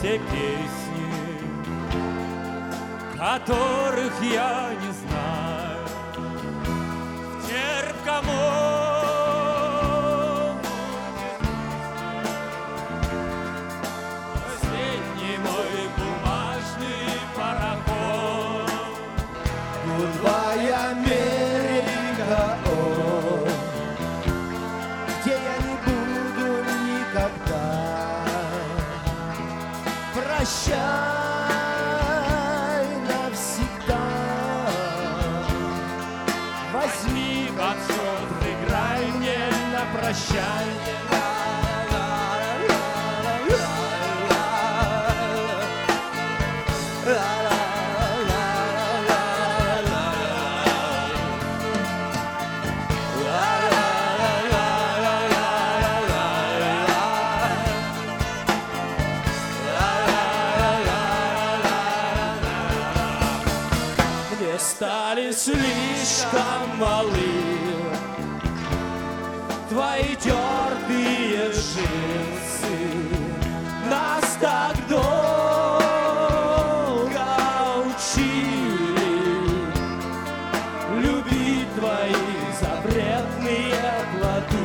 те песни, которых я не знаю. В терпком последний мой бумажный пароход. Goodbye, Америка, о, где я не буду никогда. Прощай навсегда. Возьми в отчет, играй мне на прощание. Мне стали слишком малы твои тертые джинсы. Нас так долго учили любить твои запретные плоды.